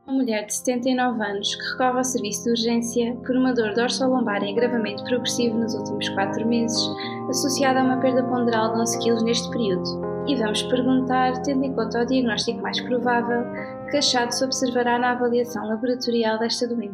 Uma mulher de 79 anos que recorre ao serviço de urgência por uma dor dorsolombar em agravamento progressivo nos últimos 4 meses, associada a uma perda ponderal de 11 kg neste período. E vamos perguntar, tendo em conta o diagnóstico mais provável, que achado se observará na avaliação laboratorial desta doença.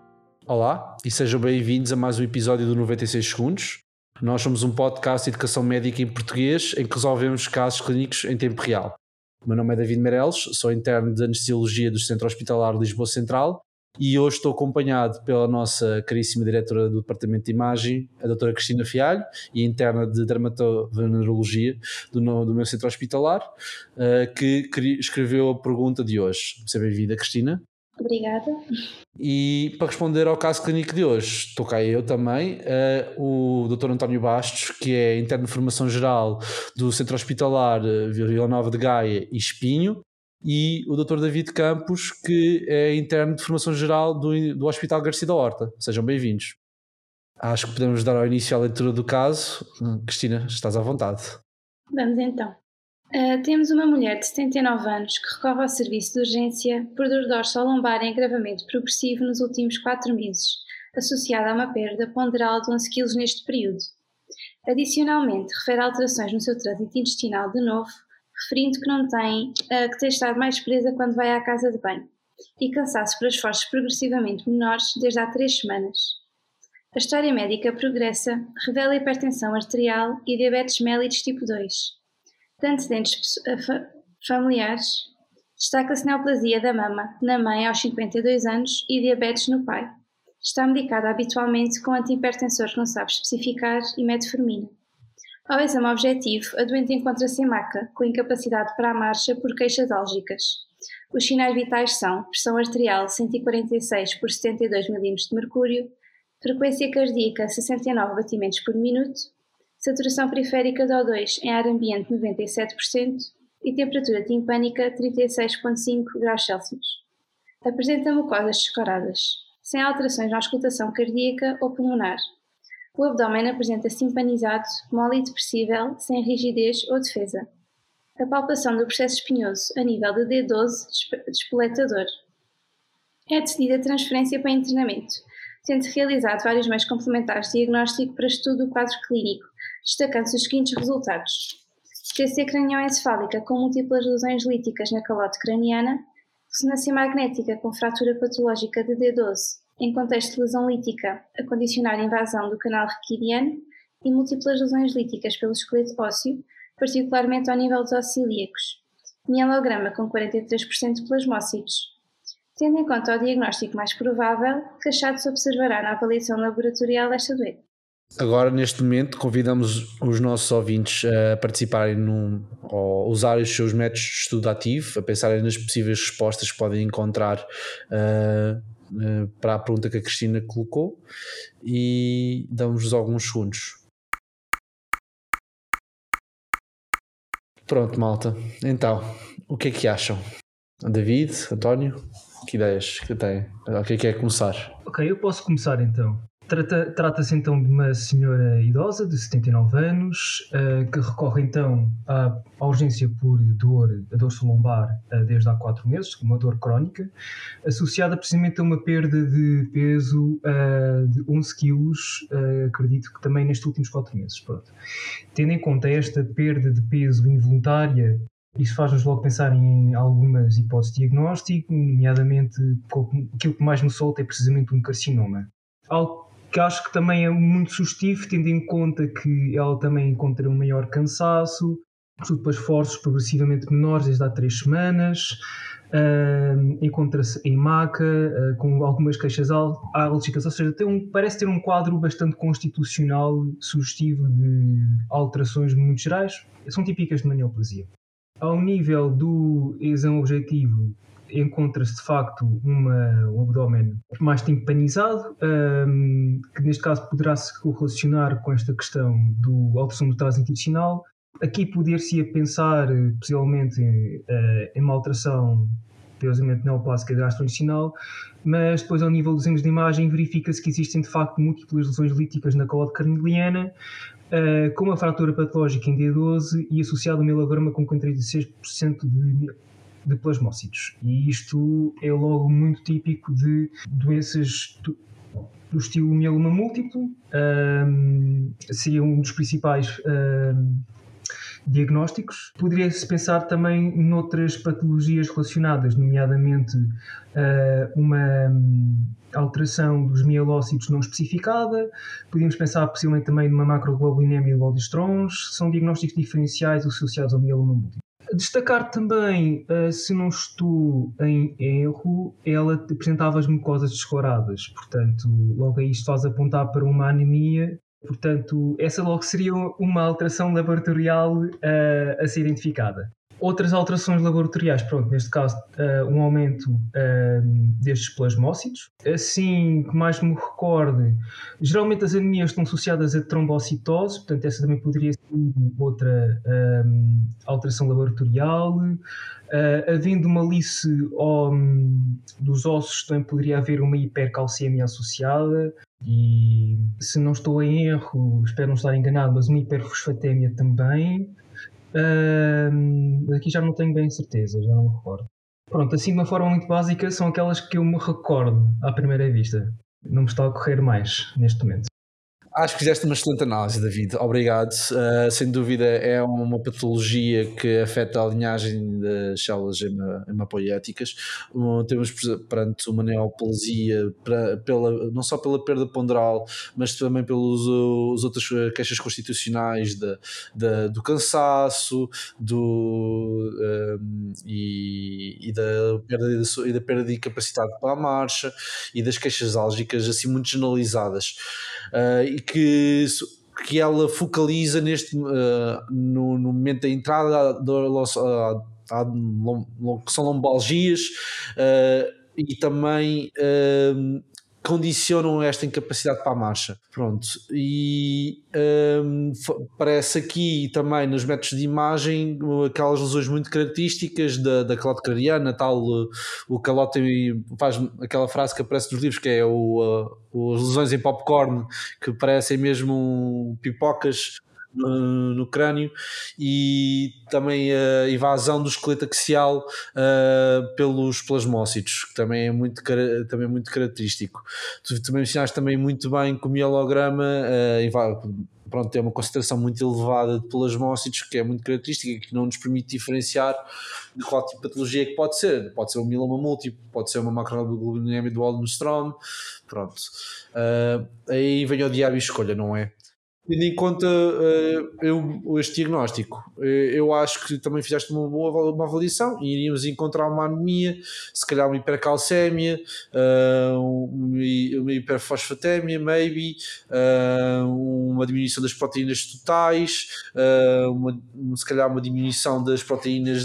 Olá e sejam bem-vindos a mais um episódio do 96 Segundos. Nós somos um podcast de educação médica em português em que resolvemos casos clínicos em tempo real. O meu nome é David Meireles, sou interno de Anestesiologia do Centro Hospitalar Lisboa Central e hoje estou acompanhado pela nossa caríssima diretora do Departamento de Imagem, a doutora Cristina Fialho, e interna de Dermatovenerologia do meu centro hospitalar, que escreveu a pergunta de hoje. Seja bem-vinda, Cristina. Obrigada. E para responder ao caso clínico de hoje, estou cá eu também, o Dr. António Bastos, que é interno de formação geral do Centro Hospitalar Vila Nova de Gaia e Espinho, e o Dr. David Campos, que é interno de formação geral do Hospital Garcia da Horta. Sejam bem-vindos. Acho que podemos dar ao início à leitura do caso. Cristina, estás à vontade. Vamos então. Temos uma mulher de 79 anos que recorre ao serviço de urgência por dor dorsolombar em agravamento progressivo nos últimos 4 meses, associada a uma perda ponderal de 11 kg neste período. Adicionalmente, refere alterações no seu trânsito intestinal de novo, referindo que tem estado mais presa quando vai à casa de banho, e cansaço por esforços progressivamente menores desde há 3 semanas. A história médica progressa, revela hipertensão arterial e diabetes mellitus tipo 2. De antecedentes familiares, destaca-se neoplasia da mama na mãe aos 52 anos e diabetes no pai. Está medicada habitualmente com antihipertensores que não sabe especificar e metformina. Ao exame objetivo, a doente encontra-se em maca, com incapacidade para a marcha por queixas álgicas. Os sinais vitais são pressão arterial 146 por 72 mm de mercúrio, frequência cardíaca 69 batimentos por minuto, saturação periférica de O2 em ar ambiente 97% e temperatura timpânica 36,5 graus Celsius. Apresenta mucosas descoladas, sem alterações na auscultação cardíaca ou pulmonar. O abdômen apresenta simpanizado, mole e depressível, sem rigidez ou defesa. A palpação do processo espinhoso a nível de D12 despoletador. É decidida a transferência para internamento, tendo realizado vários meios complementares de diagnóstico para estudo do quadro clínico, destacando-se os seguintes resultados: TC cranioencefálica com múltiplas lesões líticas na calote craniana, ressonância magnética com fratura patológica de D12 em contexto de lesão lítica a condicionar a invasão do canal raquidiano e múltiplas lesões líticas pelo esqueleto ósseo, particularmente ao nível dos ossos ilíacos. Mielograma com 43% de plasmócitos. Tendo em conta o diagnóstico mais provável, que achado se observará na avaliação laboratorial desta doença. Agora, neste momento, convidamos os nossos ouvintes a participarem ou usarem os seus métodos de estudo ativo, a pensarem nas possíveis respostas que podem encontrar para a pergunta que a Cristina colocou, e damos-vos alguns segundos. Pronto, malta. Então, o que é que acham? David, António, que ideias que têm? O que é que é começar? Ok, eu posso começar então. Trata-se então de uma senhora idosa de 79 anos que recorre então à urgência por dor lombar desde há 4 meses, uma dor crónica, associada precisamente a uma perda de peso de 11 kg, acredito que também nestes últimos 4 meses. Pronto. Tendo em conta esta perda de peso involuntária, isso faz-nos logo pensar em algumas hipóteses de diagnóstico, nomeadamente aquilo que mais me solta é precisamente um carcinoma. Algo que acho que também é muito sugestivo, tendo em conta que ela também encontra um maior cansaço, sobretudo esforços progressivamente menores desde há 3 semanas, encontra-se em maca, com algumas queixas álgicas, ou seja, parece ter um quadro bastante constitucional, sugestivo de alterações muito gerais, são típicas de uma neoplasia. Ao nível do exame objetivo, encontra-se de facto um abdômen mais timpanizado, que neste caso poderá se correlacionar com esta questão da alteração do trânsito intestinal. Aqui poder-se pensar possivelmente em uma alteração periosamente neoplásica gastrointestinal, mas depois ao nível dos exames de imagem verifica-se que existem de facto múltiplas lesões líticas na calote craniana, com uma fratura patológica em D12 e associado a um mielograma com 46% de de plasmócitos. E isto é logo muito típico de doenças do estilo mieloma múltiplo. Seria um dos principais diagnósticos. Poderia-se pensar também noutras patologias relacionadas, nomeadamente uma alteração dos mielócitos não especificada. Podíamos pensar possivelmente também numa macroglobulinemia de Waldenström's. São diagnósticos diferenciais associados ao mieloma múltiplo. Destacar também, se não estou em erro, ela apresentava as mucosas descoloradas, portanto, logo aí isto faz apontar para uma anemia. Portanto, essa logo seria uma alteração laboratorial a ser identificada. Outras alterações laboratoriais, neste caso, um aumento destes plasmócitos. Assim, que mais me recorde, geralmente as anemias estão associadas a trombocitose, portanto, essa também poderia ser outra alteração laboratorial. Havendo uma lice dos ossos, também poderia haver uma hipercalcemia associada. E, se não estou em erro, espero não estar enganado, mas uma hiperfosfatemia também. Aqui já não tenho bem certeza, já não me recordo. Pronto, assim de uma forma muito básica, são aquelas que eu me recordo à primeira vista. Não me está a ocorrer mais neste momento. Acho que fizeste uma excelente análise, David. Obrigado. Sem dúvida é uma patologia que afeta a linhagem das células hematopoieticas. Temos perante uma neoplasia não só pela perda ponderal, mas também pelas outras queixas constitucionais do cansaço e da perda de capacidade para a marcha e das queixas álgicas assim muito generalizadas. E que ela focaliza no momento da entrada que são lombalgias, e também condicionam esta incapacidade para a marcha. Pronto. E parece aqui também nos métodos de imagem aquelas lesões muito características da calote craniana, o calote faz aquela frase que aparece nos livros, que é as lesões em popcorn, que parecem mesmo pipocas no crânio, e também a invasão do esqueleto axial pelos plasmócitos, que também é muito característico. Tu também mencionaste também muito bem que o mielograma tem uma concentração muito elevada de plasmócitos, que é muito característica e que não nos permite diferenciar de qual tipo de patologia que pode ser. Pode ser um mieloma múltiplo, pode ser uma macroglobulinemia de Waldenström. Pronto. Aí vem o diabo e escolha, não é? Tendo em conta este diagnóstico, eu acho que também fizeste uma avaliação e iríamos encontrar uma anemia, se calhar uma hipercalcemia, uma hiperfosfatemia, maybe, uma diminuição das proteínas totais, se calhar uma diminuição das proteínas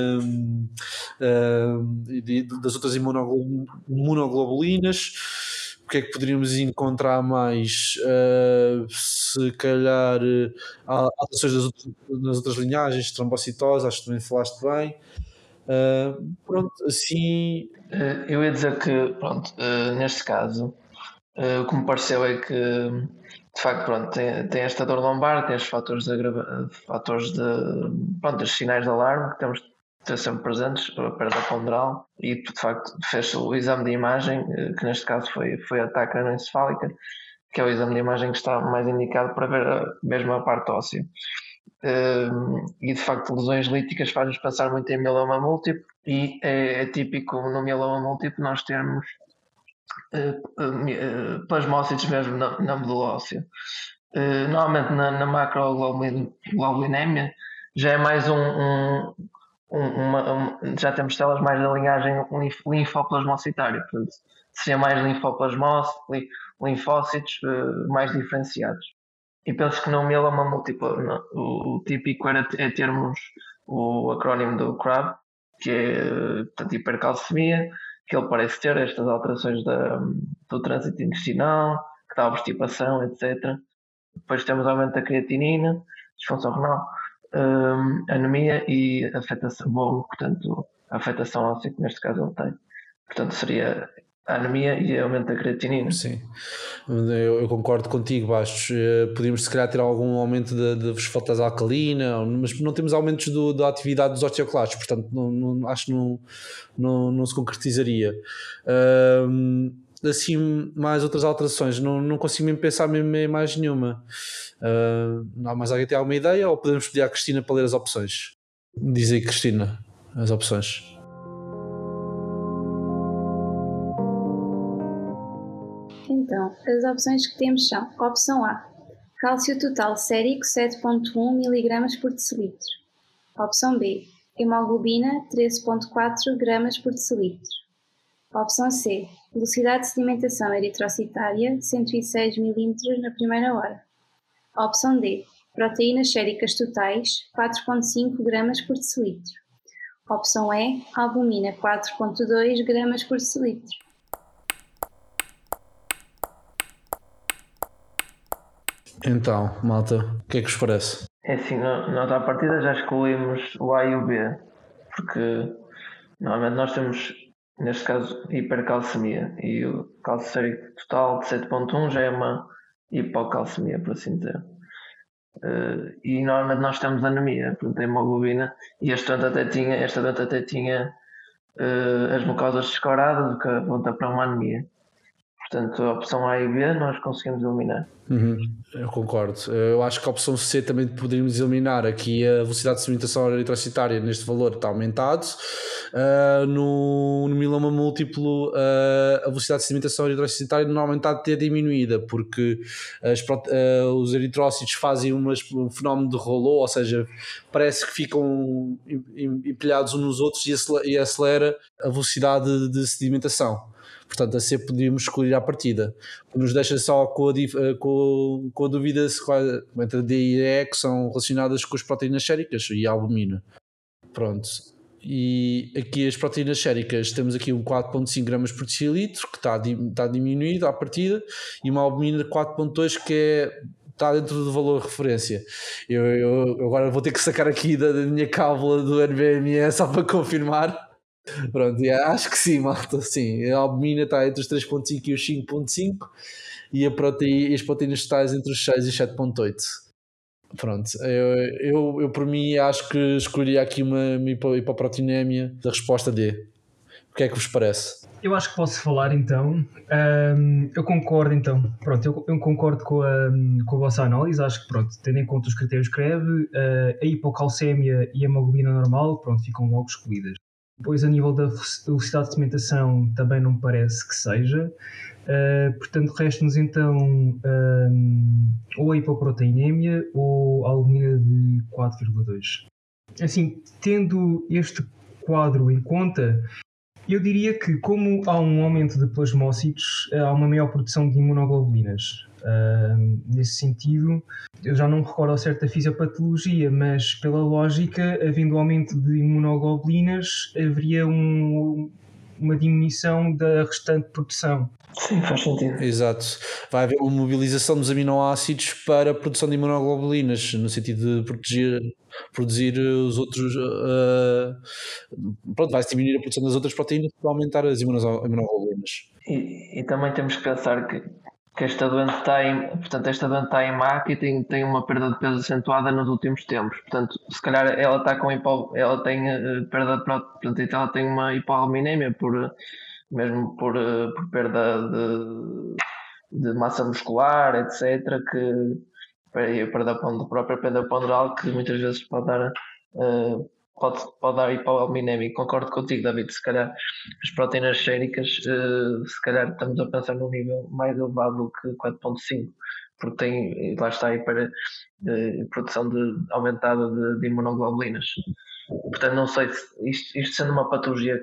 das outras imunoglobulinas. O que é que poderíamos encontrar mais? Se calhar alterações nas outras linhagens, trombocitose, acho que também falaste bem. Pronto, assim. Eu ia dizer que, neste caso, o que me pareceu é que, de facto, tem esta dor lombar, tem estes fatores os sinais de alarme que temos de ter sempre presentes, a perda ponderal, e de facto fez o exame de imagem, que neste caso foi a TAC crânioencefálica, que é o exame de imagem que está mais indicado para ver mesmo a parte óssea. E de facto lesões líticas faz-nos pensar muito em mieloma múltiplo, e é típico no mieloma múltiplo nós termos plasmócitos mesmo na medula óssea. Normalmente na macroglobulinemia já é mais já temos células mais da linhagem linfoplasmocitária, portanto seria mais linfócitos mais diferenciados. E penso que no mieloma múltiplo o típico é termos o acrónimo do CRAB, que é portanto, hipercalcemia, que ele parece ter estas alterações do trânsito intestinal, que dá obstipação, etc. Depois temos aumento da creatinina, disfunção renal, anemia e afetação, portanto, a afetação óssea, que neste caso ele tem. Portanto, seria a anemia e aumento da creatinina. Sim, eu concordo contigo, Bastos. Podíamos se calhar ter algum aumento da fosfatase alcalina, mas não temos aumentos da atividade dos osteoclastos, portanto acho que não se concretizaria. Assim, mais outras alterações, não consigo mesmo pensar mesmo em mais nenhuma. Não, mas alguém tem alguma ideia ou podemos pedir à Cristina para ler as opções? Diz aí, Cristina, as opções. Então, as opções que temos são: opção A, cálcio total sérico 7,1 mg por decilitro. Opção B, hemoglobina 13,4 gramas por decilitro. Opção C, velocidade de sedimentação eritrocitária 106 mm na primeira hora. Opção D, proteínas séricas totais 4,5 gramas por decilitro. Opção E, albumina 4,2 gramas por decilitro. Então, malta, o que é que vos parece? É assim, nós à partida já excluímos o A e o B, porque normalmente nós temos, neste caso, hipercalcemia e o cálcio sérico total de 7,1 já é uma hipocalcemia, por assim dizer. E normalmente nós temos anemia, portanto a hemoglobina, e esta doente até tinha as mucosas descoladas, o que aponta para uma anemia. Portanto, a opção A e B nós conseguimos eliminar. Eu concordo. Eu acho que a opção C também poderíamos eliminar. Aqui a velocidade de sedimentação eritrocitária neste valor está aumentado. No mieloma múltiplo, a velocidade de sedimentação eritrocitária normalmente está a ter diminuída, porque os eritrócitos fazem um fenómeno de rolô, ou seja, parece que ficam empilhados uns nos outros e acelera a velocidade de sedimentação. Portanto, a C podíamos escolher à partida. Nos deixa só com a dúvida se entre a D e a E, que são relacionadas com as proteínas séricas e a albumina. Pronto. E aqui as proteínas séricas, temos aqui um 4,5 gramas por decilitro, que está diminuído à partida, e uma albumina de 4,2, que está dentro do valor de referência. Eu agora vou ter que sacar aqui da minha cábula do NBME só para confirmar. Pronto, acho que sim, malta, sim. A albumina está entre os 3,5 e os 5,5 e as proteínas totais entre os 6 e 7,8. Pronto, eu por mim acho que escolheria aqui uma hipoproteinemia da resposta D. O que é que vos parece? Eu acho que posso falar então. Eu concordo então. Pronto, eu concordo com a vossa análise. Acho que, pronto, tendo em conta os critérios que escreve, a hipocalcémia e a hemoglobina normal, pronto, ficam logo excluídas. Depois, a nível da velocidade de sedimentação, também não me parece que seja. Portanto, resta-nos então ou a hipoproteinemia ou a albumina de 4,2. Assim, tendo este quadro em conta, eu diria que, como há um aumento de plasmócitos, há uma maior produção de imunoglobulinas. Nesse sentido, eu já não me recordo ao certo da fisiopatologia, mas pela lógica, havendo aumento de imunoglobulinas, haveria uma diminuição da restante produção. Sim, faz sentido. Exato. Vai haver uma mobilização dos aminoácidos para a produção de imunoglobulinas, no sentido de produzir os outros. Pronto, vai-se diminuir a produção das outras proteínas para aumentar as imunoglobulinas. E também temos que pensar que esta doente está em MAC e tem uma perda de peso acentuada nos últimos tempos. Portanto, se calhar ela está ela tem perda de portanto, ela tem uma hipoalbuminémia mesmo por perda de massa muscular, etc., e a perda do próprio perda ponderal, que muitas vezes pode dar hipoalbuminémia. Concordo contigo, David. Se calhar as proteínas séricas, se calhar estamos a pensar num nível mais elevado do que 4,5, porque lá está aí para produção aumentada de imunoglobulinas. Portanto, não sei se isto sendo uma patologia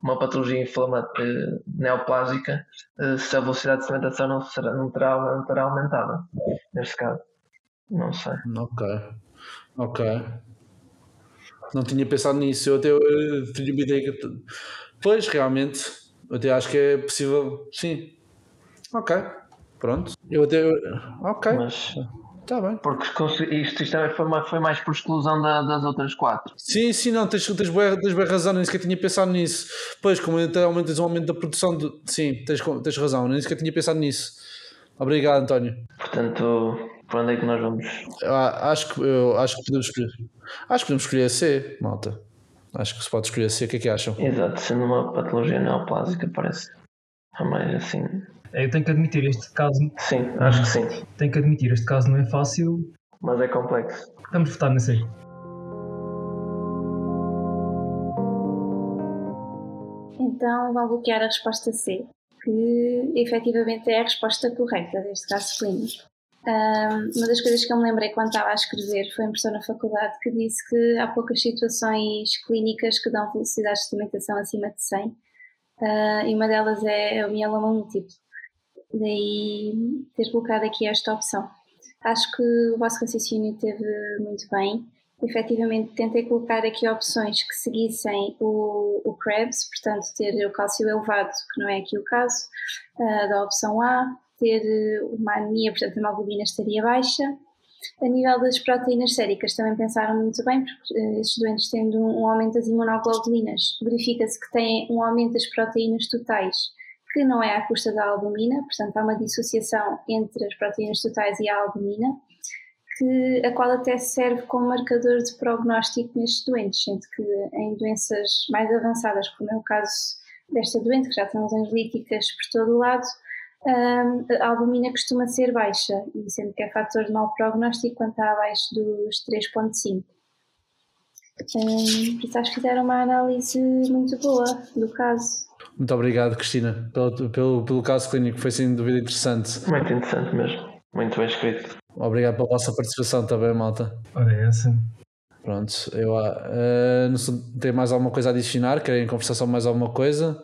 neoplásica, se a velocidade de sedimentação não terá aumentada, neste caso. Não sei. Ok. Não tinha pensado nisso. Eu até tinha uma ideia que... Pois, realmente, eu até acho que é possível. Sim. Ok. Pronto. Ok. Está bem. Porque isto também foi mais por exclusão das outras 4. Sim, não, tens bem razão, nem sequer tinha pensado nisso. Pois, como tens um aumento da produção, sim, tens razão, nem sequer tinha pensado nisso. Obrigado, António. Portanto, por onde é que nós vamos? Acho que podemos escolher. Acho que podemos escolher a C, malta. Acho que se pode escolher a C, o que é que acham? Exato, sendo uma patologia neoplásica, parece a mais assim. Eu tenho que admitir, este caso. Sim, acho que sim. Tenho que admitir, este caso não é fácil. Mas é complexo. Vamos votar na C. Então vão bloquear a resposta C, que efetivamente é a resposta correta deste caso clínico. Uma das coisas que eu me lembrei quando estava a escrever foi um professor na faculdade que disse que há poucas situações clínicas que dão velocidades de sedimentação acima de 100, e uma delas é o mieloma múltiplo. Daí ter colocado aqui esta opção. Acho que o vosso raciocínio esteve muito bem. Efetivamente tentei colocar aqui opções que seguissem o Krebs, portanto ter o cálcio elevado, que não é aqui o caso, da opção A, ter uma anemia, portanto a hemoglobina estaria baixa. A nível das proteínas séricas também pensaram muito bem, porque estes doentes tendo um aumento das imunoglobulinas, verifica-se que têm um aumento das proteínas totais, que não é à custa da albumina, portanto há uma dissociação entre as proteínas totais e a albumina, a qual até serve como marcador de prognóstico nestes doentes, sendo que em doenças mais avançadas, como é o caso desta doente, que já tem lesões líticas por todo o lado, a albumina costuma ser baixa, e sendo que é fator de mau prognóstico quando está abaixo dos 3,5. Por isso acho que fizeram uma análise muito boa do caso. Muito obrigado, Cristina, pelo caso clínico, foi sem dúvida interessante. Muito interessante mesmo, muito bem escrito. Obrigado pela vossa participação também, malta. Ora, é essa. Pronto, eu não sei, tem mais alguma coisa a adicionar? Querem conversar sobre mais alguma coisa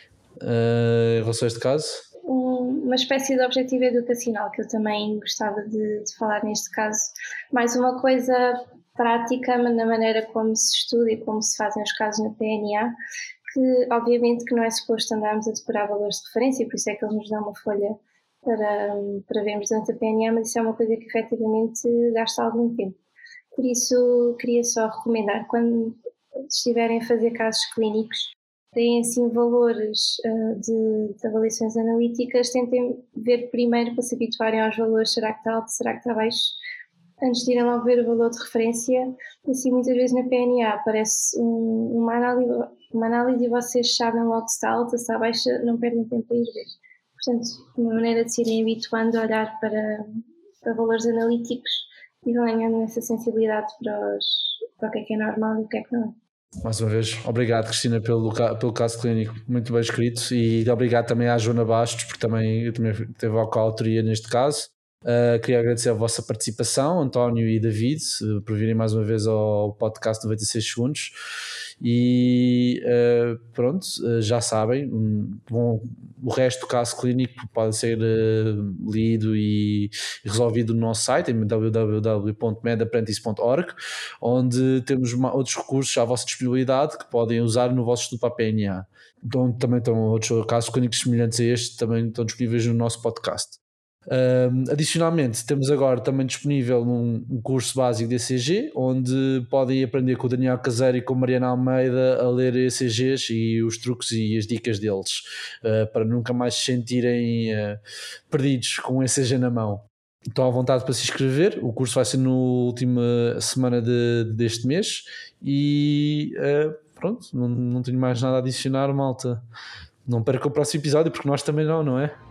em relação a este caso? Uma espécie de objetivo educacional que eu também gostava de falar neste caso. Mais uma coisa prática na maneira como se estuda e como se fazem os casos na PNA, que obviamente que não é suposto andarmos a decorar valores de referência, por isso é que eles nos dão uma folha para vermos durante a PNA, mas isso é uma coisa que efetivamente gasta algum tempo. Por isso queria só recomendar, quando estiverem a fazer casos clínicos, têm assim valores de avaliações analíticas, tentem ver primeiro para se habituarem aos valores, será que está alto, será que está baixo, antes de irem logo ver o valor de referência. Assim muitas vezes na PNA aparece uma análise e vocês sabem logo se está alta, se está baixa, não perdem tempo a ir ver. Portanto, uma maneira de se irem habituando a olhar para valores analíticos e vão ganhando essa sensibilidade para o que é normal e o que é que não é. Mais uma vez, obrigado, Cristina, pelo caso clínico, muito bem escrito, e obrigado também à Joana Bastos, porque também teve a coautoria neste caso. Queria agradecer a vossa participação, António e David, por virem mais uma vez ao podcast 96 segundos. E pronto, já sabem, o resto do caso clínico pode ser lido e resolvido no nosso site em www.medapprentice.org, onde temos outros recursos à vossa disponibilidade que podem usar no vosso estudo para a PNA. Então, também estão outros casos clínicos semelhantes a este, também estão disponíveis no nosso podcast. Adicionalmente, temos agora também disponível um curso básico de ECG, onde podem aprender com o Daniel Caseiro e com a Mariana Almeida a ler ECGs e os truques e as dicas deles, para nunca mais se sentirem perdidos com o ECG na mão. Estão à vontade para se inscrever. O curso vai ser na última semana deste mês e pronto, não tenho mais nada a adicionar, malta. Não perca o próximo episódio, porque nós também não é?